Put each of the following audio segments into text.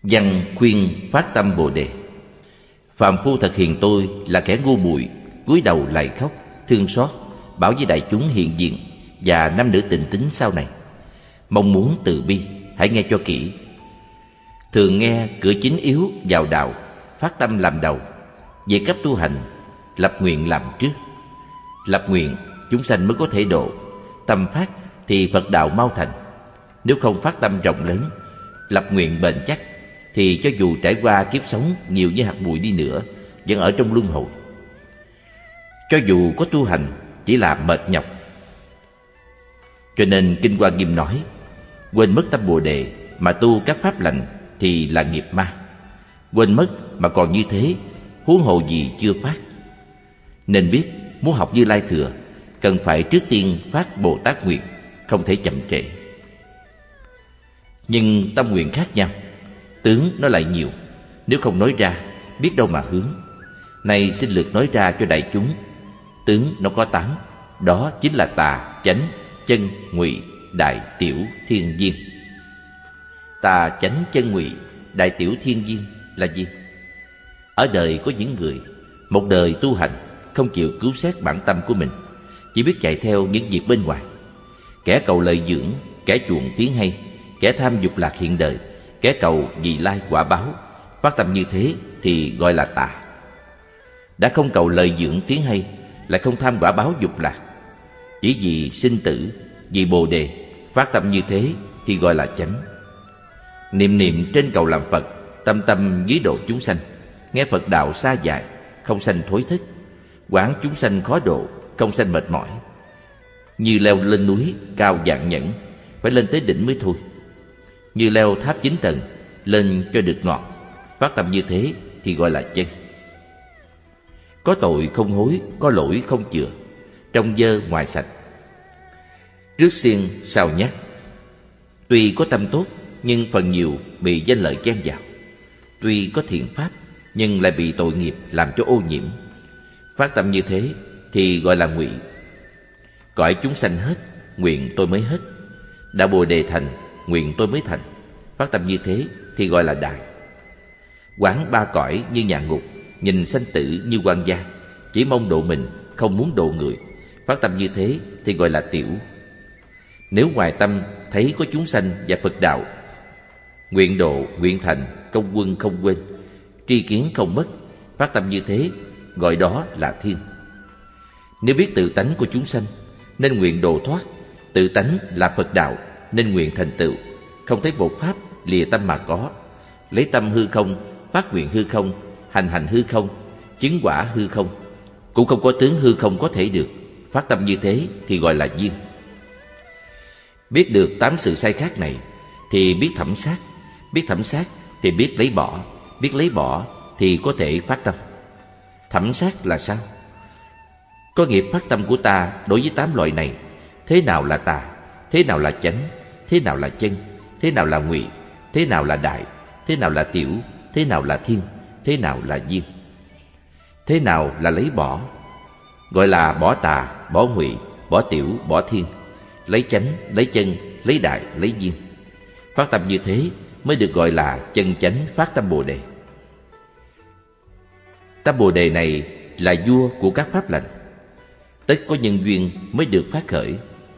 Văn khuyên phát tâm Bồ Đề. Phàm phu thật hiền tôi là kẻ ngu muội, cúi đầu lại khóc, thương xót, bảo với đại chúng hiện diện và nam nữ tình tính sau này. Mong muốn từ bi, hãy nghe cho kỹ. Thường nghe cửa chính yếu vào đạo, phát tâm làm đầu. Về cấp tu hành, lập nguyện làm trước. Lập nguyện, chúng sanh mới có thể độ. Tâm phát thì Phật đạo mau thành. Nếu không phát tâm rộng lớn, lập nguyện bền chắc, thì cho dù trải qua kiếp sống nhiều như hạt bụi đi nữa, vẫn ở trong luân hồi. Cho dù có tu hành, chỉ là mệt nhọc. Cho nên Kinh Hoa Nghiêm nói, quên mất tâm Bồ Đề mà tu các pháp lành thì là nghiệp ma. Quên mất mà còn như thế, huống hồ gì chưa phát. Nên biết muốn học Như Lai Thừa, cần phải trước tiên phát Bồ Tát nguyện, không thể chậm trễ. Nhưng tâm nguyện khác nhau, tướng nó lại nhiều. Nếu không nói ra, biết đâu mà hướng. Nay xin lược nói ra cho đại chúng. Tướng nó có 8, đó chính là tà, chánh, chân, ngụy, đại, tiểu, thiên, viên. Tà, chánh, chân, ngụy, đại, tiểu, thiên, viên là gì? Ở đời có những người một đời tu hành, không chịu cứu xét bản tâm của mình, chỉ biết chạy theo những việc bên ngoài. Kẻ cầu lợi dưỡng, kẻ chuộng tiếng hay, kẻ tham dục lạc hiện đời, kẻ cầu vị lai quả báo. Phát tâm như thế thì gọi là tà. Đã không cầu lợi dưỡng tiếng hay, lại không tham quả báo dục lạc, chỉ vì sinh tử, vì Bồ Đề, phát tâm như thế thì gọi là chánh. Niệm niệm trên cầu làm Phật, tâm tâm dưới độ chúng sanh, nghe Phật đạo xa dài, không sanh thối thức, quán chúng sanh khó độ, không sanh mệt mỏi. Như leo lên núi cao vạn nhẫn, phải lên tới đỉnh mới thôi. Như leo tháp 9 tầng, lên cho được ngọt. Phát tâm như thế thì gọi là chân. Có tội không hối, có lỗi không chừa, trong dơ ngoài sạch. Rước xiên sao nhắc. Tuy có tâm tốt, nhưng phần nhiều bị danh lợi chen vào. Tuy có thiện pháp, nhưng lại bị tội nghiệp làm cho ô nhiễm. Phát tâm như thế thì gọi là ngụy. Cõi chúng sanh hết, nguyện tôi mới hết. Đã Bồ Đề thành, nguyện tôi mới thành. Phát tâm như thế thì gọi là đại. Quán 3 cõi như nhà ngục, nhìn sanh tử như quan gia, chỉ mong độ mình, không muốn độ người. Phát tâm như thế thì gọi là tiểu. Nếu ngoài tâm thấy có chúng sanh và Phật đạo, nguyện độ, nguyện thành, công quân không quên, tri kiến không mất. Phát tâm như thế gọi đó là thiên. Nếu biết tự tánh của chúng sanh nên nguyện độ thoát, tự tánh là Phật đạo nên nguyện thành tựu, không thấy một pháp lìa tâm mà có. Lấy tâm hư không, phát nguyện hư không, hành hư không, chứng quả hư không, cũng không có tướng hư không có thể được. Phát tâm như thế thì gọi là duyên. Biết được 8 sự sai khác này thì biết thẩm sát, biết thẩm sát thì biết lấy bỏ, biết lấy bỏ thì có thể phát tâm. Thẩm sát là sao? Có nghiệp phát tâm của ta đối với 8 loại này, thế nào là tà, thế nào là chánh, thế nào là chân, thế nào là ngụy, thế nào là đại, thế nào là tiểu, thế nào là thiên, thế nào là viên. Thế nào là lấy bỏ? Gọi là bỏ tà, bỏ ngụy, bỏ tiểu, bỏ thiên, lấy chánh, lấy chân, lấy đại, lấy viên. Phát tâm như thế mới được gọi là chân chánh phát tâm Bồ Đề. Tâm Bồ Đề này là vua của các pháp lành, tất có nhân duyên mới được phát khởi.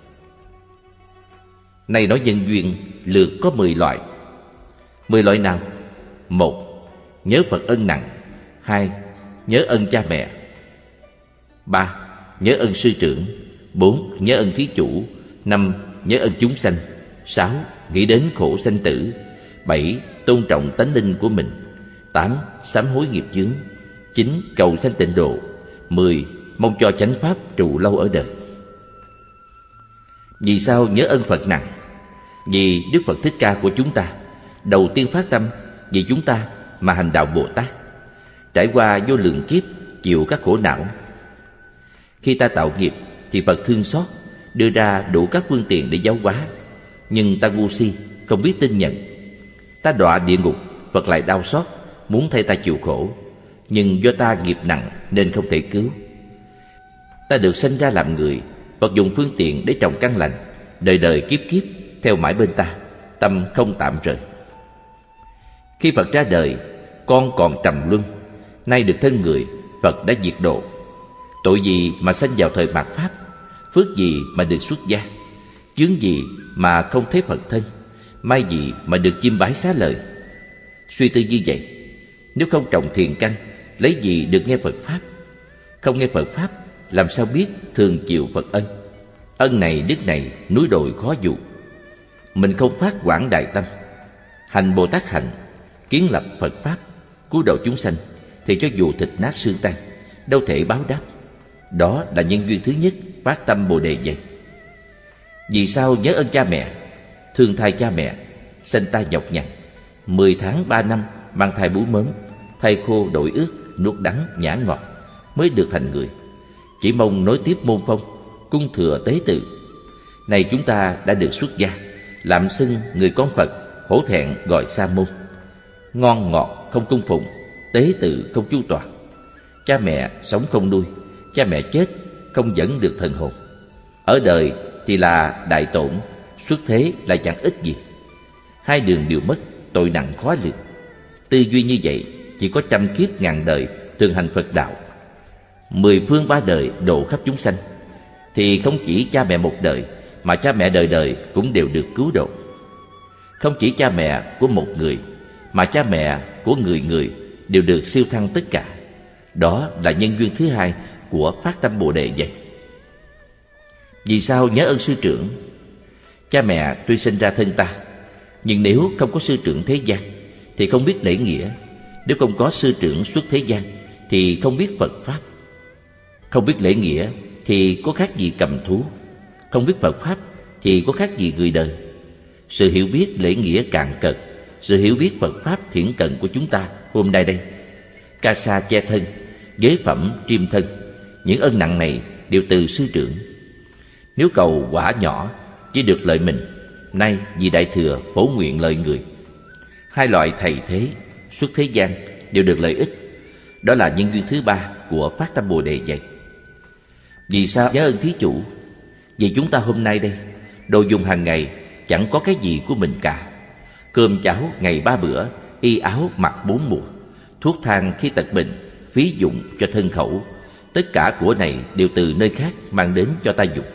Này nói nhân duyên lượt có 10 loại. 10 loại nào? 1. Nhớ Phật ân nặng. 2. Nhớ ân cha mẹ. 3. Nhớ ân sư trưởng. 4. Nhớ ân thí chủ. 5. Nhớ ân chúng sanh. 6. Nghĩ đến khổ sanh tử. 7. Tôn trọng tánh linh của mình. 8. Sám hối nghiệp chướng. 9. Cầu sanh tịnh độ. 10. Mong cho chánh pháp trụ lâu ở đời. Vì sao nhớ ân Phật nặng? Vì Đức Phật Thích Ca của chúng ta đầu tiên phát tâm vì chúng ta mà hành đạo Bồ Tát, trải qua vô lượng kiếp chịu các khổ não. Khi ta tạo nghiệp thì Phật thương xót, đưa ra đủ các phương tiện để giáo hóa. Nhưng ta ngu si, không biết tin nhận. Ta đọa địa ngục, Phật lại đau xót, muốn thay ta chịu khổ. Nhưng do ta nghiệp nặng nên không thể cứu. Ta được sinh ra làm người, Phật dùng phương tiện để trồng căn lành, đời đời kiếp kiếp theo mãi bên ta, tâm không tạm rời. Khi Phật ra đời, con còn trầm luân, nay được thân người, Phật đã diệt độ. Tội gì mà sanh vào thời mạt Pháp? Phước gì mà được xuất gia? Chướng gì mà không thấy Phật thân? May gì mà được chiêm bái xá lợi? Suy tư như vậy, nếu không trồng thiền căn, lấy gì được nghe Phật Pháp? Không nghe Phật Pháp, làm sao biết thường chịu Phật ân? Ân này đức này, núi đồi khó dụ. Mình không phát quảng đại tâm, hành Bồ Tát hạnh, kiến lập Phật Pháp, cứu độ chúng sanh, thì cho dù thịt nát xương tan, đâu thể báo đáp. Đó là nhân duyên thứ nhất phát tâm Bồ Đề vậy. Vì sao nhớ ơn cha mẹ, thương thai cha mẹ, sanh ta nhọc nhằn, 10 tháng 3 năm mang thai bú mớm, thai khô đổi ướt, nuốt đắng nhả ngọt, mới được thành người. Chỉ mong nối tiếp môn phong, cung thừa tế tự. Này chúng ta đã được xuất gia, lạm xưng người con Phật, hổ thẹn gọi sa môn. Ngon ngọt không cung phụng, tế tự không chu toàn. Cha mẹ sống không nuôi, cha mẹ chết không dẫn được thần hồn. Ở đời thì là đại tổn, xuất thế là chẳng ích gì. Hai đường đều mất, tội nặng khó lường. Tư duy như vậy, chỉ có trăm kiếp ngàn đời thường hành Phật đạo, 10 phương 3 đời độ khắp chúng sanh, thì không chỉ cha mẹ một đời, mà cha mẹ đời đời cũng đều được cứu độ. Không chỉ cha mẹ của một người, mà cha mẹ của người người đều được siêu thăng tất cả. Đó là nhân duyên thứ hai của phát tâm Bồ Đề vậy. Vì sao nhớ ơn sư trưởng? Cha mẹ tuy sinh ra thân ta, nhưng nếu không có sư trưởng thế gian thì không biết lễ nghĩa. Nếu không có sư trưởng xuất thế gian thì không biết Phật Pháp. Không biết lễ nghĩa thì có khác gì cầm thú. Không biết Phật Pháp thì có khác gì người đời. Sự hiểu biết lễ nghĩa cạn cợt, sự hiểu biết Phật Pháp thiển cận của chúng ta hôm nay đây, ca sa che thân, giới phẩm triêm thân, những ân nặng này đều từ sư trưởng. Nếu cầu quả nhỏ chỉ được lợi mình, nay vì Đại Thừa phổ nguyện lợi người. Hai loại thầy thế xuất thế gian đều được lợi ích. Đó là nhân duyên thứ ba của phát tâm Bồ Đề vậy. Vì sao nhớ ơn thí chủ? Vì chúng ta hôm nay đây, đồ dùng hàng ngày chẳng có cái gì của mình cả. Cơm cháo ngày 3 bữa, y áo mặc 4 mùa, thuốc thang khi tật bệnh, phí dụng cho thân khẩu, tất cả của này đều từ nơi khác mang đến cho ta dùng.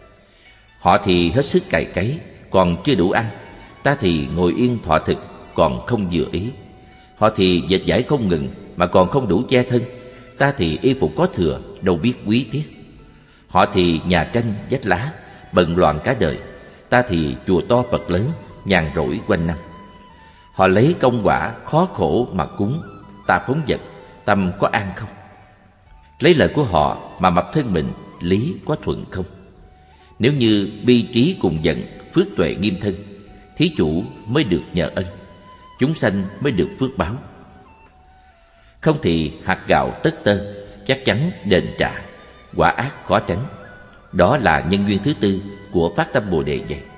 Họ thì hết sức cày cấy, còn chưa đủ ăn. Ta thì ngồi yên thọ thực, còn không vừa ý. Họ thì dệt vải không ngừng, mà còn không đủ che thân. Ta thì y phục có thừa, đâu biết quý tiếc. Họ thì nhà tranh vách lá, bận loạn cả đời. Ta thì chùa to Phật lớn, nhàn rỗi quanh năm. Họ lấy công quả khó khổ mà cúng, ta phóng dật, tâm có an không? Lấy lời của họ mà mập thân mình, lý có thuận không? Nếu như bi trí cùng giận, phước tuệ nghiêm thân, thí chủ mới được nhờ ân, chúng sanh mới được phước báo. Không thì hạt gạo tất tơ, chắc chắn đền trả, quả ác khó tránh. Đó là nhân duyên thứ tư của phát tâm Bồ Đề vậy.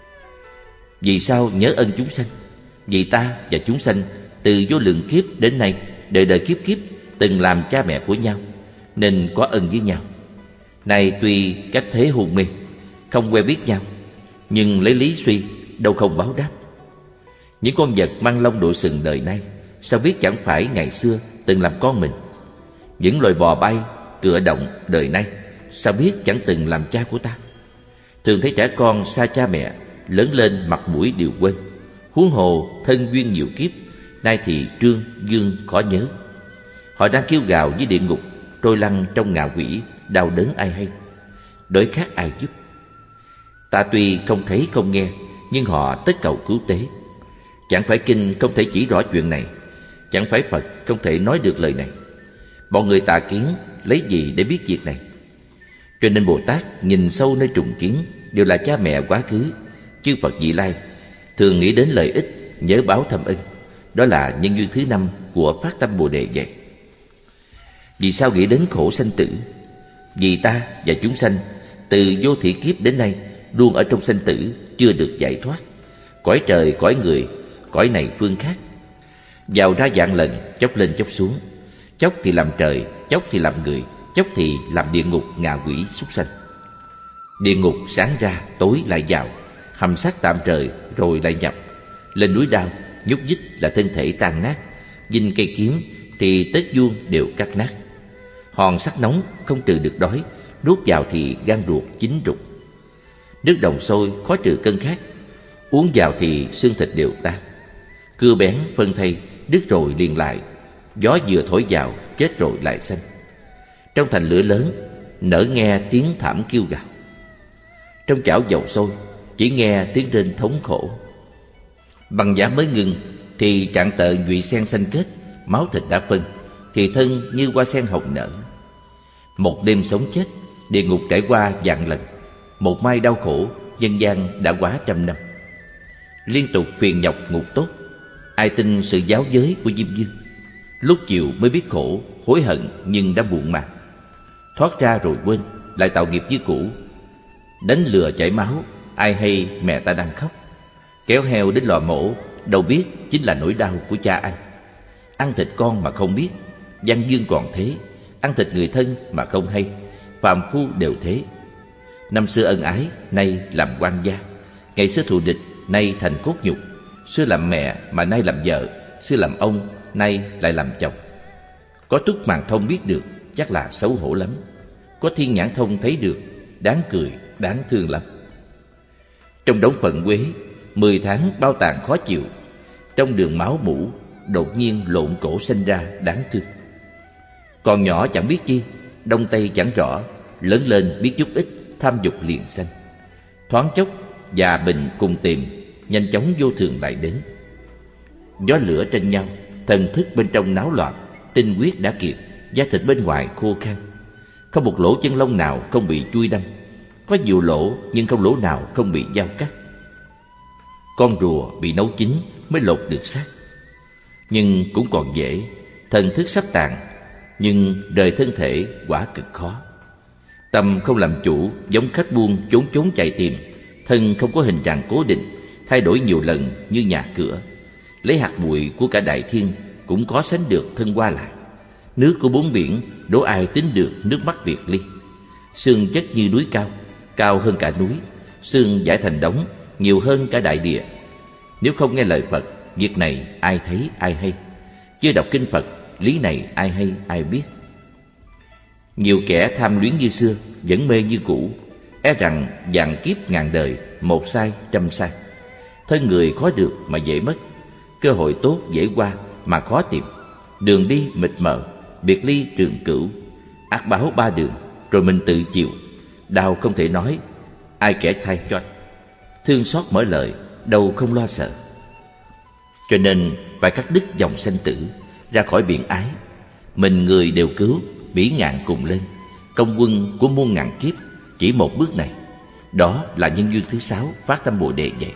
Vì sao nhớ ơn chúng sanh? Vì ta và chúng sanh từ vô lượng kiếp đến nay, đời đời kiếp kiếp từng làm cha mẹ của nhau, nên có ân với nhau. Nay tuy cách thế hôn mê, không quen biết nhau, nhưng lấy lý suy đâu không báo đáp. Những con vật mang lông đội sừng đời nay, sao biết chẳng phải ngày xưa từng làm con mình? Những loài bò bay, cựa động đời nay, sao biết chẳng từng làm cha của ta? Thường thấy trẻ con xa cha mẹ, lớn lên mặt mũi đều quên. Huống hồ thân duyên nhiều kiếp, nay thì trương dương khó nhớ. Họ đang kêu gào với địa ngục, trôi lăn trong ngạ quỷ, đau đớn ai hay, đói khát ai giúp. Ta tuy không thấy không nghe, nhưng họ tất cầu cứu tế. Chẳng phải kinh không thể chỉ rõ chuyện này, chẳng phải Phật không thể nói được lời này. Bọn người tà kiến lấy gì để biết việc này? Cho nên Bồ Tát nhìn sâu nơi trùng kiến đều là cha mẹ quá khứ, chư Phật vị lai, thường nghĩ đến lợi ích, nhớ báo thâm ân. Đó là nhân duyên thứ năm của phát tâm Bồ Đề vậy. Vì sao nghĩ đến khổ sanh tử? Vì ta và chúng sanh từ vô thị kiếp đến nay luôn ở trong sanh tử, chưa được giải thoát. Cõi trời, cõi người, cõi này phương khác, vào ra vạn lần, chốc lên chốc xuống. Chốc thì làm trời, chốc thì làm người, chốc thì làm địa ngục, ngạ quỷ, súc sanh. Địa ngục sáng ra, tối lại vào, hầm sát tạm trời rồi lại nhập. Lên núi đao, nhúc nhích là thân thể tan nát, vinh cây kiếm thì tết vuông đều cắt nát. Hòn sắt nóng không trừ được đói, nuốt vào thì gan ruột chín rục. Nước đồng sôi khó trừ cơn khát, uống vào thì xương thịt đều tan. Cưa bén phân thây, đứt rồi liền lại, gió vừa thổi vào chết rồi lại xanh. Trong thành lửa lớn, nỡ nghe tiếng thảm kêu gào. Trong chảo dầu sôi, chỉ nghe tiếng rên thống khổ. Bằng giá mới ngừng thì trạng tợ nhụy sen xanh kết, máu thịt đã phân, thì thân như hoa sen hồng nở. Một đêm sống chết, địa ngục trải qua vạn lần. Một mai đau khổ, nhân gian đã quá 100 năm. Liên tục phiền nhọc ngục tốt, ai tin sự giáo giới của Diêm Vương. Lúc chiều mới biết khổ, hối hận nhưng đã muộn màng. Thoát ra rồi quên, lại tạo nghiệp như cũ. Đánh lừa chảy máu, ai hay mẹ ta đang khóc. Kéo heo đến lò mổ, đâu biết chính là nỗi đau của cha anh. Ăn thịt con mà không biết, văn dương còn thế. Ăn thịt người thân mà không hay, phàm phu đều thế. Năm xưa ân ái, nay làm quan gia. Ngày xưa thù địch, nay thành cốt nhục. Xưa làm mẹ mà nay làm vợ, xưa làm ông, nay lại làm chồng. Có túc màng thông biết được, chắc là xấu hổ lắm. Có thiên nhãn thông thấy được, đáng cười, đáng thương lắm. Trong đống phận quế, 10 tháng bao tàn khó chịu. Trong đường máu mủ, đột nhiên lộn cổ sinh ra đáng thương. Còn nhỏ chẳng biết chi, đông tây chẳng rõ, lớn lên biết chút ít, tham dục liền sanh. Thoáng chốc, già bệnh cùng tìm, nhanh chóng vô thường lại đến. Gió lửa tranh nhau, thần thức bên trong náo loạn, tinh huyết đã kiệt, da thịt bên ngoài khô khan. Không một lỗ chân lông nào không bị chui đâm, có nhiều lỗ nhưng không lỗ nào không bị dao cắt. Con rùa bị nấu chín mới lột được xác. Nhưng cũng còn dễ, thần thức sắp tàn, nhưng đời thân thể quả cực khó. Tâm không làm chủ, giống khách buôn trốn trốn chạy tìm. Thân không có hình trạng cố định, thay đổi nhiều lần như nhà cửa. Lấy hạt bụi của cả đại thiên cũng có sánh được thân qua lại. Nước của bốn biển đố ai tính được nước mắt Biệt Ly. Sương chất như núi cao, cao hơn cả núi. Sương giải thành đống, nhiều hơn cả đại địa. Nếu không nghe lời Phật, việc này ai thấy ai hay. Chưa đọc kinh Phật, lý này ai hay ai biết. Nhiều kẻ tham luyến như xưa, vẫn mê như cũ. E rằng vạn kiếp ngàn đời, một sai trăm sai. Thân người khó được mà dễ mất, cơ hội tốt dễ qua mà khó tìm. Đường đi mịt mờ, biệt ly trường cửu. Ác báo ba đường, rồi mình tự chịu. Đau không thể nói, ai kẻ thay cho. Thương xót mở lời, đâu không lo sợ. Cho nên phải cắt đứt dòng sanh tử, ra khỏi biển ái. Mình người đều cứu, bỉ ngạn cùng lên. Công quân của muôn ngàn kiếp chỉ một bước này. Đó là nhân duyên thứ 6 phát tâm Bồ Đề vậy.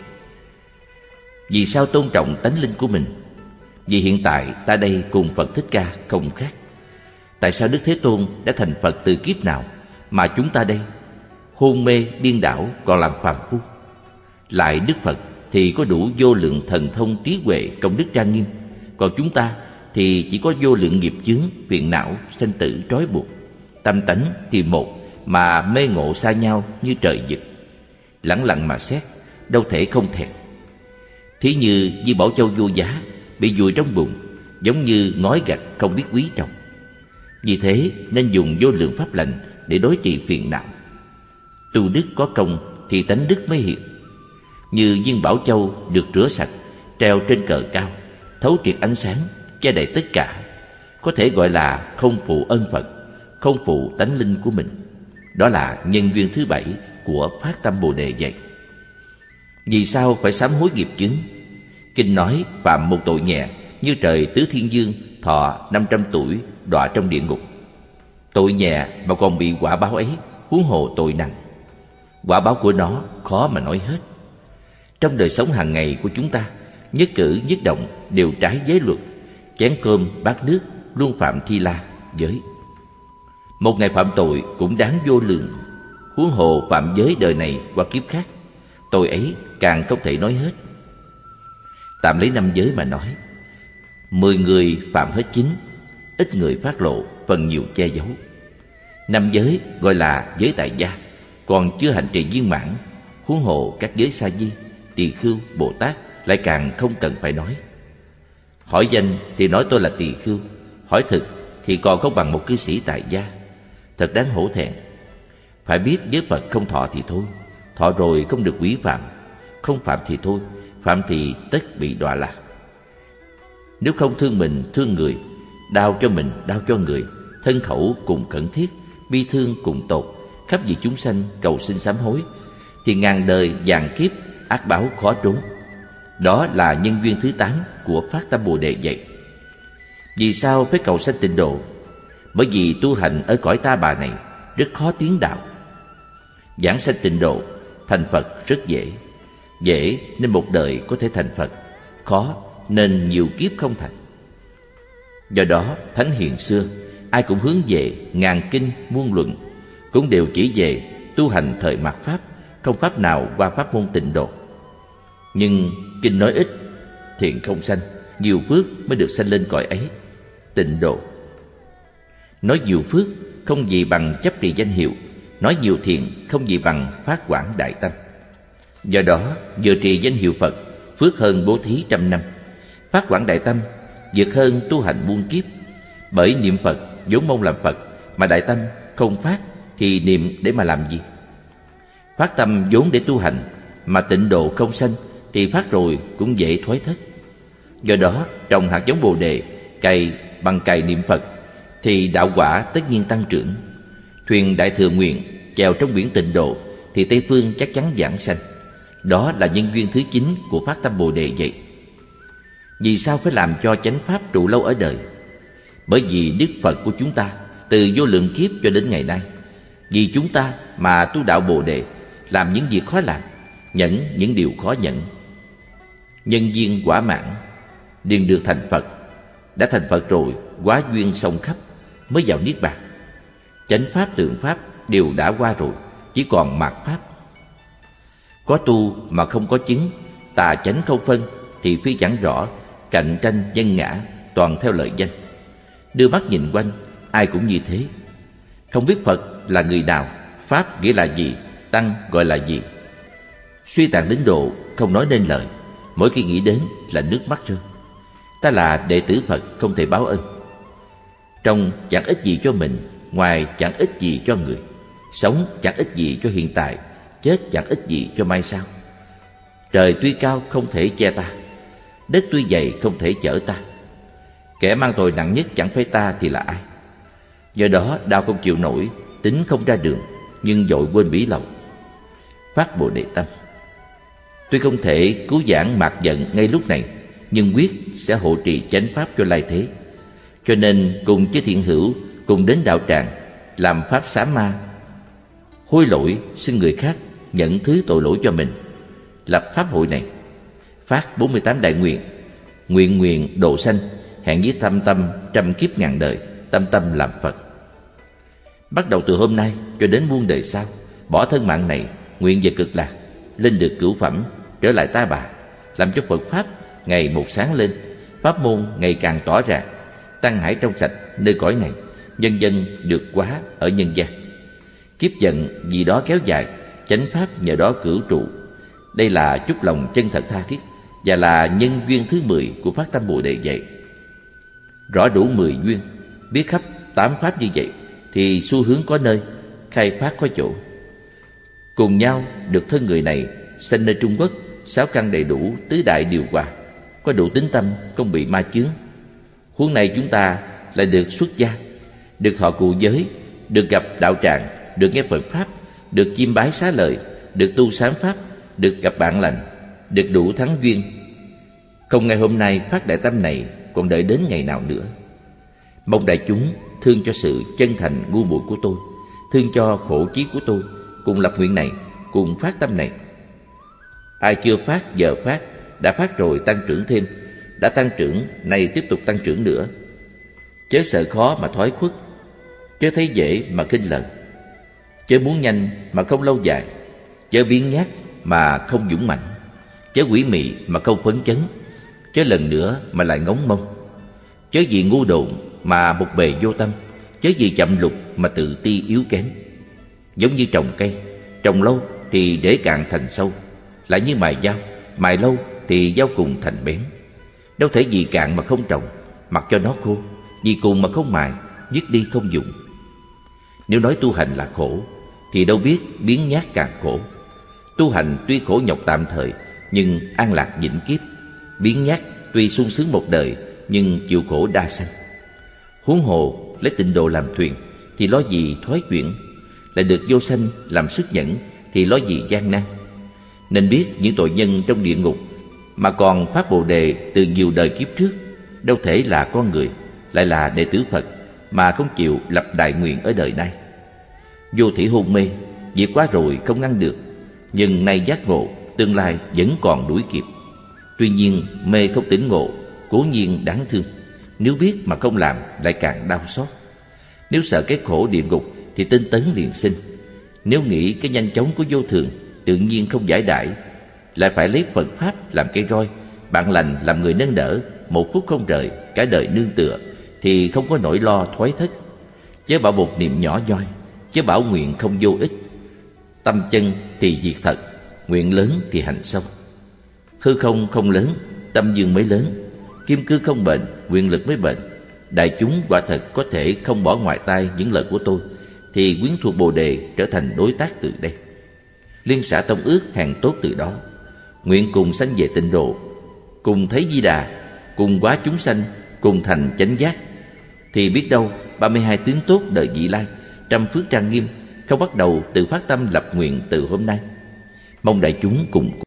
Vì sao tôn trọng tánh linh của mình? Vì hiện tại ta đây cùng Phật Thích Ca không khác. Tại sao Đức Thế Tôn đã thành Phật từ kiếp nào, mà chúng ta đây hôn mê điên đảo còn làm phàm phu? Lại Đức Phật thì có đủ vô lượng thần thông trí huệ công đức trang nghiêm, còn chúng ta thì chỉ có vô lượng nghiệp chướng phiền não sanh tử trói buộc. Tâm tánh thì một mà mê ngộ xa nhau như trời vực. Lẳng lặng mà xét, đâu thể không thẹn. Thí như Di Bảo Châu vô giá bị vùi trong bùn, giống như ngói gạch không biết quý trọng. Vì thế nên dùng vô lượng pháp lành để đối trị phiền não. Tu đức có công thì tánh đức mới hiện. Như viên bảo châu được rửa sạch, treo trên cờ cao, thấu triệt ánh sáng, che đậy tất cả, có thể gọi là không phụ ơn Phật, không phụ tánh linh của mình. Đó là nhân duyên thứ 7 của phát tâm Bồ Đề vậy. Vì sao phải sám hối nghiệp chướng? Kinh nói phạm một tội nhẹ, như trời tứ thiên dương thọ 500 tuổi đọa trong địa ngục. Tội nhẹ mà còn bị quả báo ấy, huống hồ tội nặng. Quả báo của nó khó mà nói hết. Trong đời sống hàng ngày của chúng ta, nhất cử nhất động đều trái giới luật. Chén cơm bát nước luôn phạm thi la giới. Một ngày phạm tội cũng đáng vô lượng, huống hồ phạm giới đời này qua kiếp khác. Tội ấy càng không thể nói hết. Tạm lấy 5 giới mà nói, 10 người phạm hết 9, ít người phát lộ, phần nhiều che giấu. 5 giới gọi là giới tại gia, còn chưa hành trì viên mãn, huống hồ các giới sa di, tỳ khưu, Bồ Tát lại càng không cần phải nói. Hỏi danh thì nói tôi là tỳ khưu, hỏi thực thì còn không bằng một cư sĩ tại gia. Thật đáng hổ thẹn. Phải biết với Phật không thọ thì thôi, thọ rồi không được quỷ phạm. Không phạm thì thôi, phạm thì tất bị đọa lạc. Nếu không thương mình thương người, đau cho mình đau cho người, thân khẩu cùng khẩn thiết, bi thương cùng tột, khắp vì chúng sanh cầu xin sám hối, thì ngàn đời vạn kiếp ác báo khó trốn. Đó là nhân duyên thứ 8 của phát tâm Bồ Đề dạy. Vì sao phải cầu sanh tịnh độ? Bởi vì tu hành ở cõi ta bà này rất khó tiến đạo. Giảng sanh tịnh độ, thành Phật rất dễ. Dễ nên một đời có thể thành Phật, khó nên nhiều kiếp không thành. Do đó thánh hiền xưa ai cũng hướng về ngàn kinh muôn luận, cũng đều chỉ về tu hành thời mạt Pháp, không pháp nào qua pháp môn tịnh độ. Nhưng kinh nói ít, thiện không sanh, nhiều phước mới được sanh lên cõi ấy, tịnh độ. Nói nhiều phước không gì bằng chấp trì danh hiệu, nói nhiều thiện không gì bằng phát quảng đại tâm. Do đó vừa trì danh hiệu Phật phước hơn bố thí 100 năm, phát quảng đại tâm vượt hơn tu hành muôn kiếp. Bởi niệm Phật vốn mong làm Phật, mà đại tâm không phát thì niệm để mà làm gì? Phát tâm vốn để tu hành, mà tịnh độ không sanh thì phát rồi cũng dễ thoái thất. Do đó trồng hạt giống Bồ Đề, cày bằng cày niệm Phật thì đạo quả tất nhiên tăng trưởng. Thuyền Đại Thừa Nguyện chèo trong biển tịnh độ thì Tây Phương chắc chắn giảng sanh. Đó là nhân duyên thứ 9 của phát tâm Bồ Đề vậy. Vì sao phải làm cho chánh pháp trụ lâu ở đời? Bởi vì Đức Phật của chúng ta từ vô lượng kiếp cho đến ngày nay, vì chúng ta mà tu đạo Bồ Đề, làm những việc khó làm, nhẫn những điều khó nhẫn. Nhân duyên quả mãn, liền được thành Phật. Đã thành Phật rồi, quá duyên song khắp, mới vào Niết Bàn. Chánh pháp tượng pháp đều đã qua rồi, chỉ còn mạt pháp. Có tu mà không có chứng, tà chánh không phân, thì phi chẳng rõ, cạnh tranh nhân ngã, toàn theo lợi danh. Đưa mắt nhìn quanh, ai cũng như thế. Không biết Phật là người nào, pháp nghĩa là gì, tăng gọi là gì. Suy tàn đến độ không nói nên lời, mỗi khi nghĩ đến là nước mắt rơi. Ta là đệ tử Phật không thể báo ân. Trong chẳng ích gì cho mình, ngoài chẳng ích gì cho người. Sống chẳng ích gì cho hiện tại, chết chẳng ích gì cho mai sau. Trời tuy cao không thể che ta, đất tuy dày không thể chở ta. Kẻ mang tội nặng nhất chẳng phải ta thì là ai? Do đó đau không chịu nổi, tính không ra đường, nhưng vội quên bỉ lậu. Phát Bồ Đề tâm. Tuy không thể cứu vãn mạt giận ngay lúc này, nhưng quyết sẽ hộ trì chánh pháp cho lai thế. Cho nên cùng với thiện hữu cùng đến đạo tràng làm pháp xá ma, hối lỗi xin người khác nhận thứ tội lỗi cho mình. Lập pháp hội này, phát 48 đại nguyện, nguyện nguyện độ sanh, hẹn với tâm tâm 100 kiếp ngàn đời, tâm tâm làm Phật. Bắt đầu từ hôm nay cho đến muôn đời sau, bỏ thân mạng này, nguyện về cực lạc, lên được cửu phẩm, trở lại ta bà, làm cho Phật pháp ngày một sáng lên, pháp môn ngày càng tỏ ràng, tăng hải trong sạch nơi cõi này, nhân dân được quá ở nhân gian. Kiếp giận vì đó kéo dài, chánh pháp nhờ đó cửu trụ. Đây là chút lòng chân thật tha thiết, và là nhân duyên thứ 10 của phát tâm Bồ Đề dạy. Rõ đủ 10 duyên, biết khắp 8 pháp như vậy, thì xu hướng có nơi, khai phát có chỗ. Cùng nhau được thân người này sanh nơi Trung Quốc, 6 căn đầy đủ, tứ đại điều hòa, có đủ tín tâm, không bị ma chướng. Huống này chúng ta lại được xuất gia, được thọ cụ giới, được gặp đạo tràng, được nghe Phật pháp, được chiêm bái xá lợi, được tu sám pháp, được gặp bạn lành, được đủ thắng duyên. Không ngày hôm nay phát đại tâm này, còn đợi đến ngày nào nữa. Mong đại chúng thương cho sự chân thành ngu muội của tôi, thương cho khổ chí của tôi, cùng lập nguyện này, cùng phát tâm này. Ai chưa phát giờ phát, đã phát rồi tăng trưởng thêm, đã tăng trưởng nay tiếp tục tăng trưởng nữa. Chớ sợ khó mà thoái khuất, chớ thấy dễ mà khinh lần, chớ muốn nhanh mà không lâu dài, chớ biếng nhác mà không dũng mạnh, chớ quỷ mị mà không phấn chấn, chớ lần nữa mà lại ngóng mông, chớ vì ngu độn mà một bề vô tâm, chớ vì chậm lục mà tự ti yếu kém. Giống như trồng cây, trồng lâu thì rễ cạn thành sâu, lại như mài dao, mài lâu thì dao cùng thành bén. Đâu thể vì cạn mà không trồng, mặc cho nó khô, vì cùng mà không mài, dứt đi không dùng. Nếu nói tu hành là khổ, thì đâu biết biến nhát càng khổ. Tu hành tuy khổ nhọc tạm thời, nhưng an lạc vĩnh kiếp. Biến nhát tuy sung sướng một đời, nhưng chịu khổ đa sanh. Huống hồ lấy tịnh độ làm thuyền, thì lo gì thoái chuyển. Lại được vô sanh làm sức nhẫn, thì lo gì gian nan. Nên biết những tội nhân trong địa ngục mà còn phát bồ đề từ nhiều đời kiếp trước, đâu thể là con người, lại là đệ tử Phật, mà không chịu lập đại nguyện ở đời nay. Vô thỉ hôn mê, diệt quá rồi không ngăn được, nhưng nay giác ngộ, tương lai vẫn còn đuổi kịp. Tuy nhiên mê không tỉnh ngộ, cố nhiên đáng thương. Nếu biết mà không làm, lại càng đau xót. Nếu sợ cái khổ địa ngục thì tinh tấn liền sinh. Nếu nghĩ cái nhanh chóng của vô thường, tự nhiên không giải đãi, lại phải lấy Phật Pháp làm cây roi, bạn lành làm người nâng đỡ, một phút không rời, cả đời nương tựa, thì không có nỗi lo thoái thất. Chớ bảo một niệm nhỏ nhoi, chớ bảo nguyện không vô ích. Tâm chân thì diệt thật, nguyện lớn thì hành sâu. Hư không không lớn, tâm dương mới lớn. Kim cương không bệnh, quyền lực mới bệnh. Đại chúng quả thật có thể không bỏ ngoài tai những lời của tôi, thì quyến thuộc Bồ Đề trở thành đối tác từ đây. Liên xã tông ước hàng tốt từ đó. Nguyện cùng sanh về tịnh độ, cùng thấy Di Đà, cùng hóa chúng sanh, cùng thành chánh giác. Thì biết đâu 32 tướng tốt đời vị lai, trăm phước trang nghiêm, không bắt đầu tự phát tâm lập nguyện từ hôm nay. Mong đại chúng cùng